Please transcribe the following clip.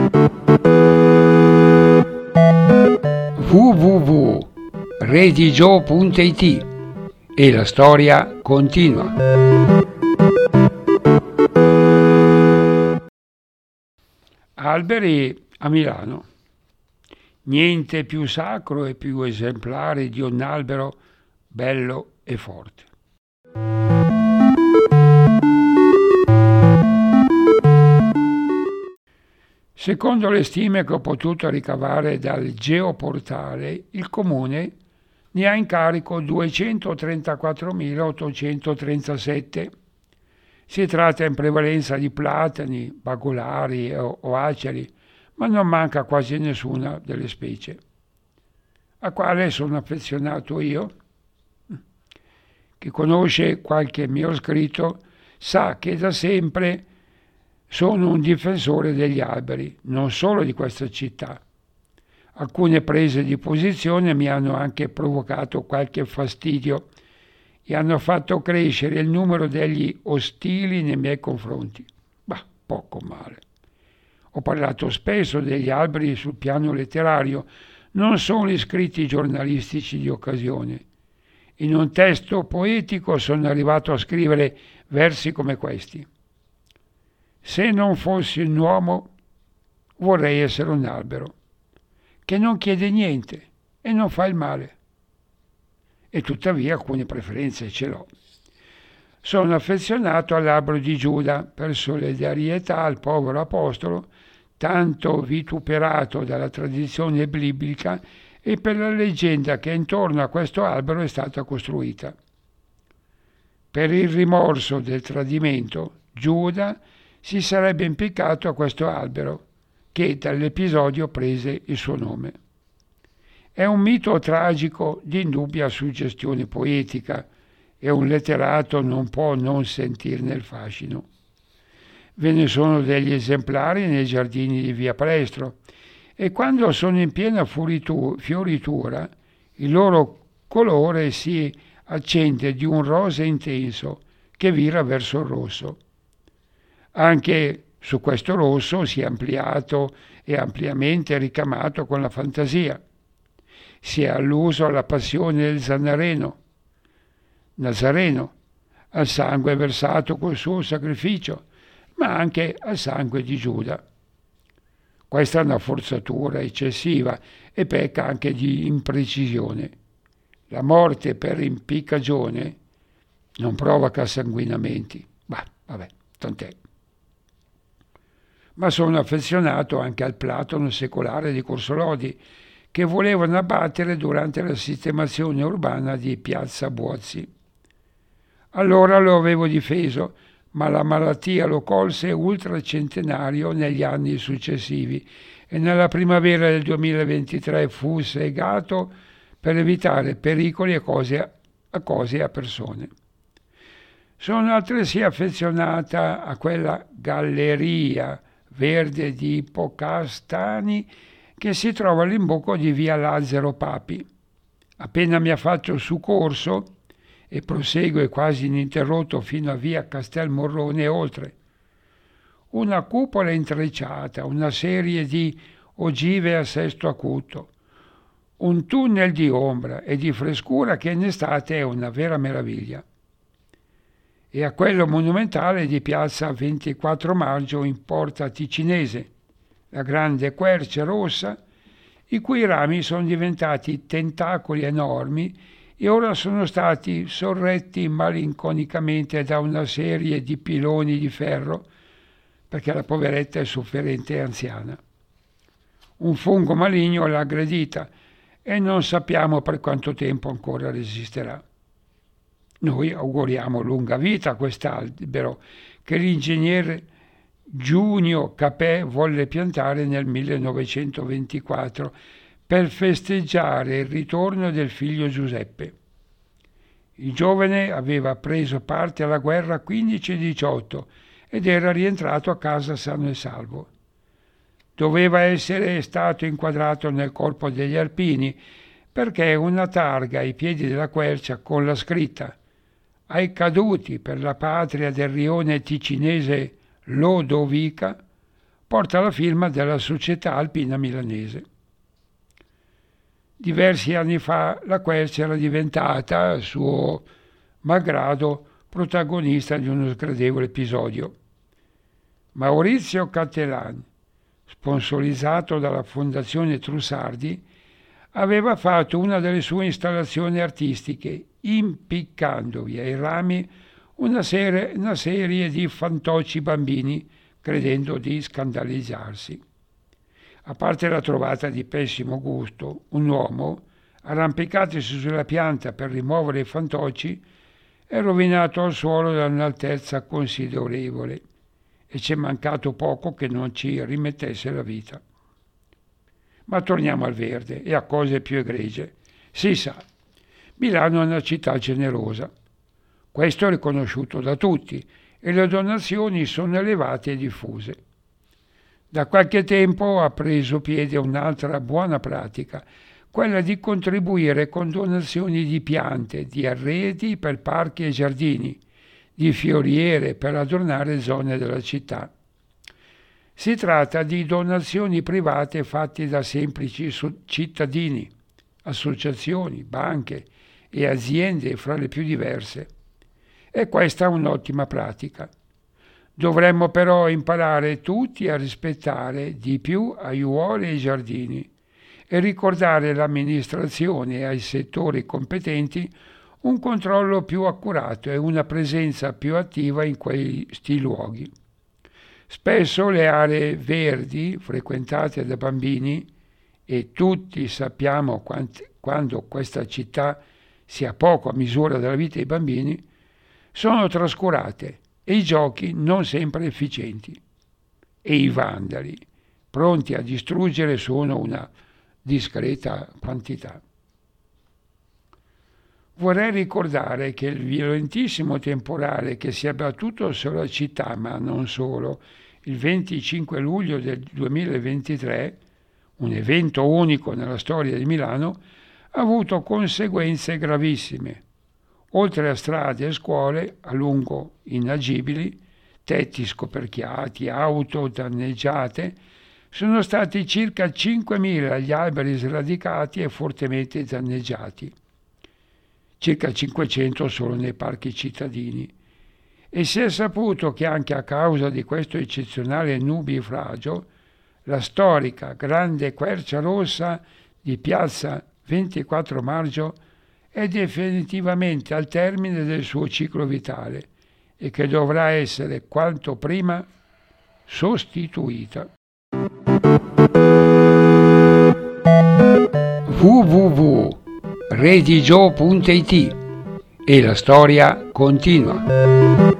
www.redigio.it e la storia continua. Alberi a Milano. Niente più sacro e più esemplare di un albero bello e forte. Secondo le stime che ho potuto ricavare dal Geoportale, il comune ne ha in carico 234.837. Si tratta in prevalenza di platani, bagolari o aceri, ma non manca quasi nessuna delle specie. A quale sono affezionato io? Chi conosce qualche mio scritto sa che da sempre sono un difensore degli alberi, non solo di questa città. Alcune prese di posizione mi hanno anche provocato qualche fastidio e hanno fatto crescere il numero degli ostili nei miei confronti. Bah, poco male. Ho parlato spesso degli alberi sul piano letterario, non solo in scritti giornalistici di occasione. In un testo poetico sono arrivato a scrivere versi come questi. Se non fossi un uomo, vorrei essere un albero, che non chiede niente e non fa il male. E tuttavia alcune preferenze ce l'ho. Sono affezionato all'albero di Giuda per solidarietà al povero apostolo, tanto vituperato dalla tradizione biblica e per la leggenda che intorno a questo albero è stata costruita. Per il rimorso del tradimento, Giuda si sarebbe impiccato a questo albero, che dall'episodio prese il suo nome. È un mito tragico di indubbia suggestione poetica e un letterato non può non sentirne il fascino. Ve ne sono degli esemplari nei giardini di Via Palestro e quando sono in piena fioritura il loro colore si accende di un rosa intenso che vira verso il rosso. Anche su questo rosso si è ampliato e ampiamente ricamato con la fantasia. Si è alluso alla passione del Nazareno, al sangue versato col suo sacrificio, ma anche al sangue di Giuda. Questa è una forzatura eccessiva e pecca anche di imprecisione. La morte per impiccagione non provoca sanguinamenti. Bah, vabbè, tant'è. Ma sono affezionato anche al platano secolare di Corso Lodi, che volevano abbattere durante la sistemazione urbana di Piazza Buozzi. Allora lo avevo difeso, ma la malattia lo colse ultracentenario negli anni successivi e nella primavera del 2023 fu segato per evitare pericoli a cose e a persone. Sono altresì affezionata a quella galleria verde di Ippocastani che si trova all'imbocco di via Lazzaro Papi. Appena mi affaccio su Corso e prosegue quasi ininterrotto fino a via Castelmorrone e oltre. Una cupola intrecciata, una serie di ogive a sesto acuto, un tunnel di ombra e di frescura che in estate è una vera meraviglia. E a quello monumentale di piazza 24 Maggio in Porta Ticinese, la grande quercia rossa, i cui rami sono diventati tentacoli enormi e ora sono stati sorretti malinconicamente da una serie di piloni di ferro, perché la poveretta è sofferente e anziana. Un fungo maligno l'ha aggredita e non sappiamo per quanto tempo ancora resisterà. Noi auguriamo lunga vita a quest'albero che l'ingegner Giunio Capè volle piantare nel 1924 per festeggiare il ritorno del figlio Giuseppe. Il giovane aveva preso parte alla guerra 15-18 ed era rientrato a casa sano e salvo. Doveva essere stato inquadrato nel corpo degli alpini perché una targa ai piedi della quercia con la scritta «Ai caduti per la patria del rione ticinese Lodovica» porta la firma della Società Alpina Milanese. Diversi anni fa la Quercia era diventata, suo malgrado, protagonista di uno sgradevole episodio. Maurizio Cattelan, sponsorizzato dalla Fondazione Trussardi, aveva fatto una delle sue installazioni artistiche, impiccandovi ai rami una serie di fantocci bambini, credendo di scandalizzarsi. A parte la trovata di pessimo gusto, un uomo, arrampicatosi sulla pianta per rimuovere i fantocci, è rovinato al suolo da un'altezza considerevole e c'è mancato poco che non ci rimettesse la vita. Ma torniamo al verde e a cose più egregie. Si sa, Milano è una città generosa. Questo è riconosciuto da tutti e le donazioni sono elevate e diffuse. Da qualche tempo ha preso piede un'altra buona pratica, quella di contribuire con donazioni di piante, di arredi per parchi e giardini, di fioriere per adornare zone della città. Si tratta di donazioni private fatte da semplici cittadini, associazioni, banche e aziende fra le più diverse. E questa è un'ottima pratica. Dovremmo però imparare tutti a rispettare di più aiuole e giardini e ricordare all'amministrazione e ai settori competenti un controllo più accurato e una presenza più attiva in questi luoghi. Spesso le aree verdi frequentate da bambini, e tutti sappiamo quando questa città sia poco a misura della vita dei bambini, sono trascurate e i giochi non sempre efficienti. E i vandali, pronti a distruggere, sono una discreta quantità. Vorrei ricordare che il violentissimo temporale che si è abbattuto sulla città, ma non solo, il 25 luglio del 2023, un evento unico nella storia di Milano, ha avuto conseguenze gravissime. Oltre a strade e scuole a lungo inagibili, tetti scoperchiati, auto danneggiate, sono stati circa 5.000 gli alberi sradicati e fortemente danneggiati. Circa 500 solo nei parchi cittadini, e si è saputo che anche a causa di questo eccezionale nubifragio la storica grande quercia rossa di piazza 24 Maggio è definitivamente al termine del suo ciclo vitale e che dovrà essere quanto prima sostituita. www.redigio.it e la storia continua.